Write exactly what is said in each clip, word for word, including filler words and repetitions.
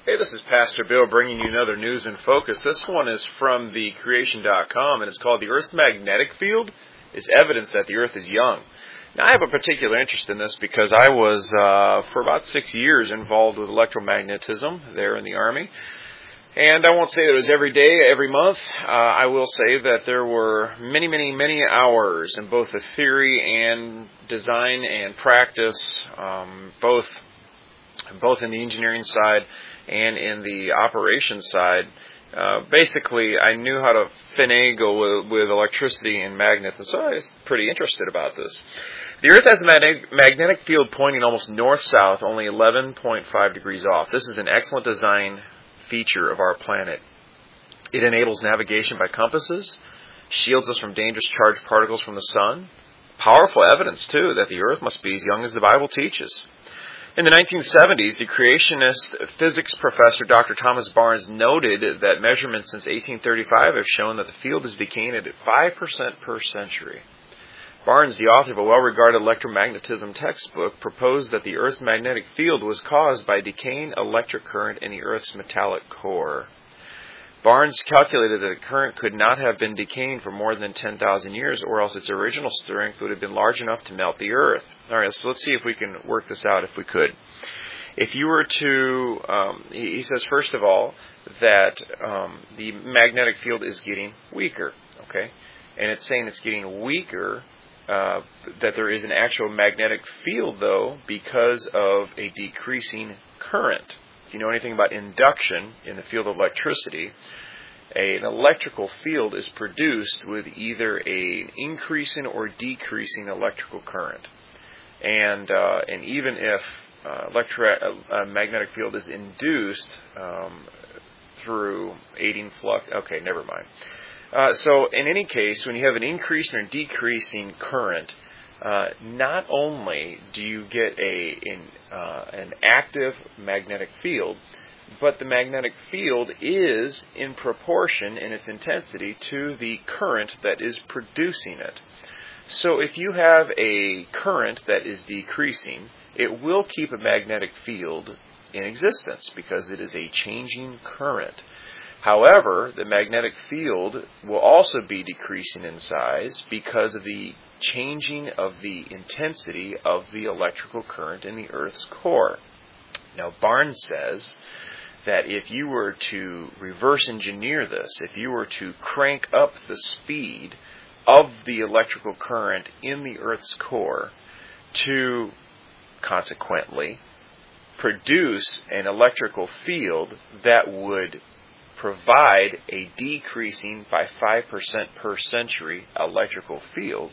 Hey, this is Pastor Bill bringing you another News in Focus. This one is from the creation dot com, and it's called "The Earth's Magnetic Field is Evidence that the Earth is Young." Now, I have a particular interest in this because I was, uh, for about six years, involved with electromagnetism there in the Army. And I won't say that it was every day, every month. Uh, I will say that there were many, many, many hours in both the theory and design and practice, um, both both in the engineering side and in the operations side. Uh, basically, I knew how to finagle with, with electricity and magnets, and so I was pretty interested about this. The Earth has a mag- magnetic field pointing almost north-south, only eleven point five degrees off. This is an excellent design feature of our planet. It enables navigation by compasses, shields us from dangerous charged particles from the sun. Powerful evidence, too, that the Earth must be as young as the Bible teaches. In the nineteen seventies, the creationist physics professor Doctor Thomas Barnes noted that measurements since eighteen thirty-five have shown that the field is decaying at five percent per century. Barnes, the author of a well-regarded electromagnetism textbook, proposed that the Earth's magnetic field was caused by decaying electric current in the Earth's metallic core. Barnes calculated that the current could not have been decaying for more than ten thousand years, or else its original strength would have been large enough to melt the Earth. All right, so let's see if we can work this out if we could. If you were to, um, he says, first of all, that um, the magnetic field is getting weaker, okay? And it's saying it's getting weaker, uh, that there is an actual magnetic field, though, because of a decreasing current. If you know anything about induction in the field of electricity, an electrical field is produced with either an increasing or decreasing electrical current. And uh, and even if uh, electro- a magnetic field is induced um, through aiding flux, okay, never mind. Uh, so in any case, when you have an increasing or decreasing current, Uh, not only do you get a in, uh, an active magnetic field, but the magnetic field is in proportion in its intensity to the current that is producing it. So if you have a current that is decreasing, it will keep a magnetic field in existence because it is a changing current. However, the magnetic field will also be decreasing in size because of the changing of the intensity of the electrical current in the Earth's core. Now, Barnes says that if you were to reverse engineer this, if you were to crank up the speed of the electrical current in the Earth's core to, consequently, produce an electrical field that would provide a decreasing by five percent per century electrical field,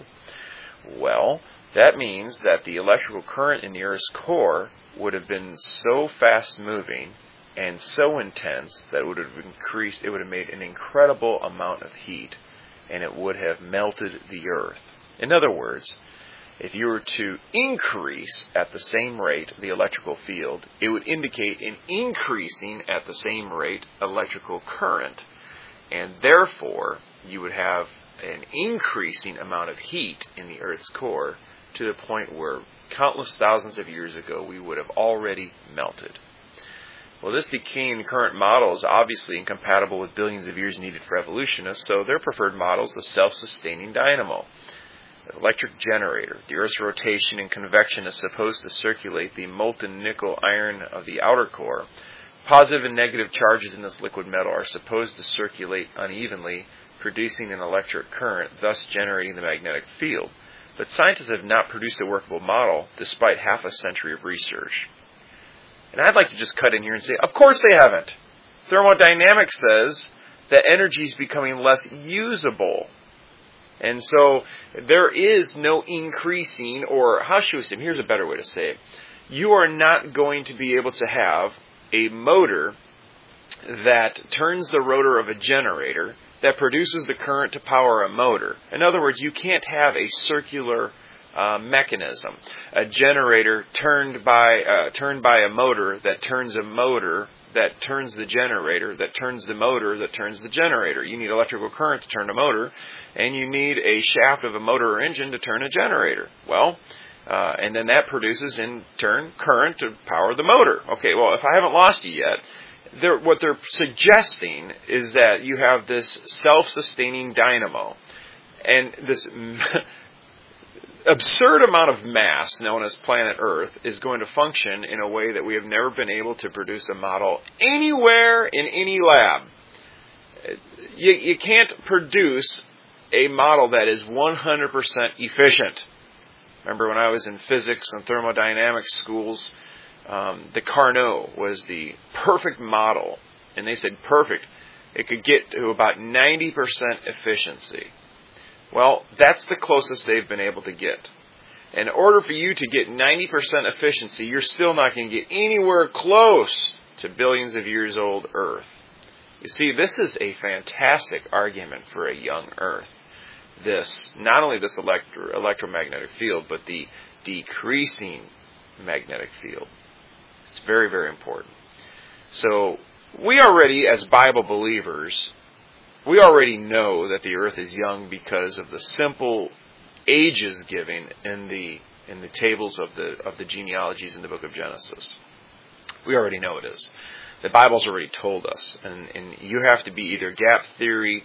well, that means that the electrical current in the Earth's core would have been so fast-moving and so intense that it would have increased, it would have made an incredible amount of heat, and it would have melted the Earth. In other words, if you were to increase at the same rate the electrical field, it would indicate an increasing at the same rate electrical current. And therefore, you would have an increasing amount of heat in the Earth's core to the point where countless thousands of years ago we would have already melted. Well, this decaying current model is obviously incompatible with billions of years needed for evolutionists, so their preferred model is the self-sustaining dynamo. The electric generator. The Earth's rotation and convection is supposed to circulate the molten nickel iron of the outer core. Positive and negative charges in this liquid metal are supposed to circulate unevenly, producing an electric current, thus generating the magnetic field. But scientists have not produced a workable model, despite half a century of research. And I'd like to just cut in here and say, of course they haven't. Thermodynamics says that energy is becoming less usable. And so there is no increasing, or how should we say, here's a better way to say it. You are not going to be able to have a motor that turns the rotor of a generator that produces the current to power a motor. In other words, you can't have a circular uh, mechanism, a generator turned by uh, turned by a motor that turns a motor that turns the generator, that turns the motor, that turns the generator. You need electrical current to turn a motor, and you need a shaft of a motor or engine to turn a generator. Well, uh, and then that produces, in turn, current to power the motor. Okay, well, if I haven't lost you yet, they're, what they're suggesting is that you have this self-sustaining dynamo, and this absurd amount of mass known as planet Earth is going to function in a way that we have never been able to produce a model anywhere in any lab. You, you can't produce a model that is one hundred percent efficient. Remember when I was in physics and thermodynamics schools, um, the Carnot was the perfect model. And they said perfect. It could get to about ninety percent efficiency. Well, that's the closest they've been able to get. In order for you to get ninety percent efficiency, you're still not going to get anywhere close to billions of years old Earth. You see, this is a fantastic argument for a young Earth. This, not only this electro, electromagnetic field, but the decreasing magnetic field. It's very, very important. So, we already, as Bible believers, we already know that the Earth is young because of the simple ages given in the in the tables of the of the genealogies in the book of Genesis. We already know it is. The Bible's already told us, and, and you have to be either gap theory.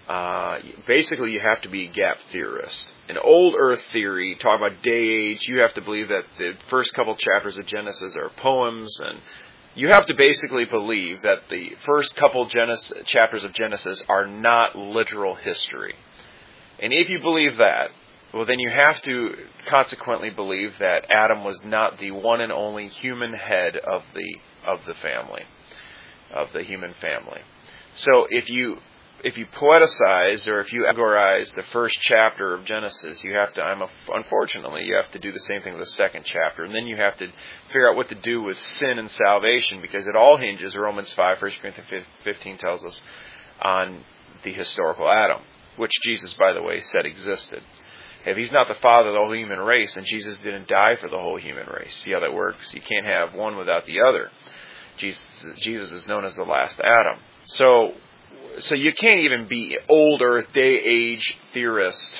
Uh, basically, you have to be a gap theorist. In old Earth theory, talk about day age, you have to believe that the first couple chapters of Genesis are poems, and you have to basically believe that the first couple Genesis, chapters of Genesis are not literal history. And if you believe that, well, then you have to consequently believe that Adam was not the one and only human head of the of the family, of the human family. So if you if you poeticize or if you allegorize the first chapter of Genesis, you have to, I'm a, unfortunately, you have to do the same thing with the second chapter. And then you have to figure out what to do with sin and salvation, because it all hinges, Romans five, First Corinthians fifteen tells us, on the historical Adam, which Jesus, by the way, said existed. If he's not the father of the whole human race, then Jesus didn't die for the whole human race. See how that works? You can't have one without the other. Jesus, Jesus is known as the last Adam. So, So you can't even be old Earth, day age theorist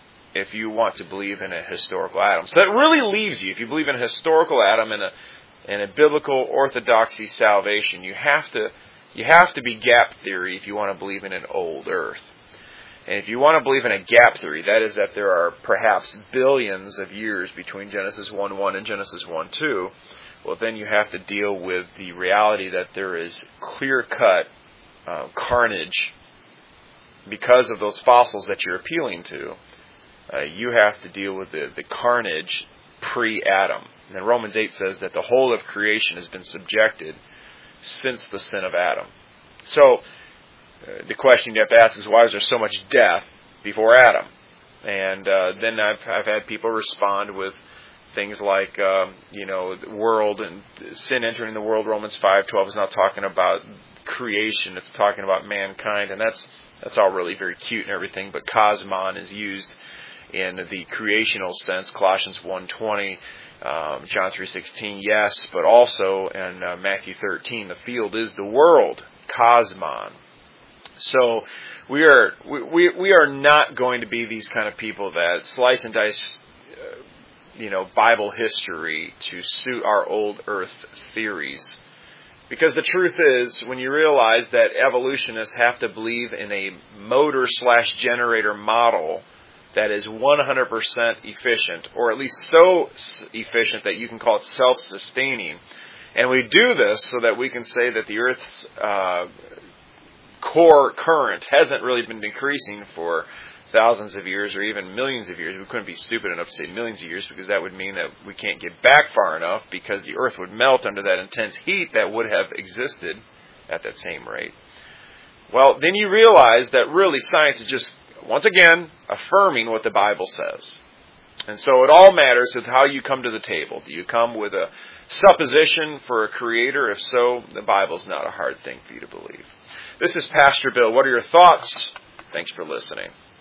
if you want to believe in a historical Adam. So that really leaves you, if you believe in a historical Adam and a and a biblical orthodoxy salvation, you have to you have to be gap theory if you want to believe in an old Earth. And if you want to believe in a gap theory, that is that there are perhaps billions of years between Genesis one one and Genesis one two, well, then you have to deal with the reality that there is clear-cut Uh, carnage because of those fossils that you're appealing to. Uh, you have to deal with the, the carnage pre-Adam. And then Romans eight says that the whole of creation has been subjected since the sin of Adam. So uh, the question you have to ask is, why is there so much death before Adam? And uh, then I've, I've had people respond with things like, um, you know, the world and sin entering the world. Romans five twelve is not talking about creation, it's talking about mankind, and that's that's all really very cute and everything, but cosmon is used in the creational sense, Colossians one twenty, um, John three sixteen, yes, but also in uh, Matthew thirteen, the field is the world, cosmon. So we are we we are not going to be these kind of people that slice and dice uh, you know, Bible history to suit our old Earth theories. Because the truth is, when you realize that evolutionists have to believe in a motor slash generator model that is one hundred percent efficient, or at least so efficient that you can call it self-sustaining, and we do this so that we can say that the Earth's uh, core current hasn't really been decreasing for thousands of years or even millions of years. We couldn't be stupid enough to say millions of years, because that would mean that we can't get back far enough, because the Earth would melt under that intense heat that would have existed at that same rate. Well, then you realize that really science is just, once again, affirming what the Bible says. And so it all matters with how you come to the table. Do you come with a supposition for a creator? If so, the Bible's not a hard thing for you to believe. This is Pastor Bill. What are your thoughts? Thanks for listening.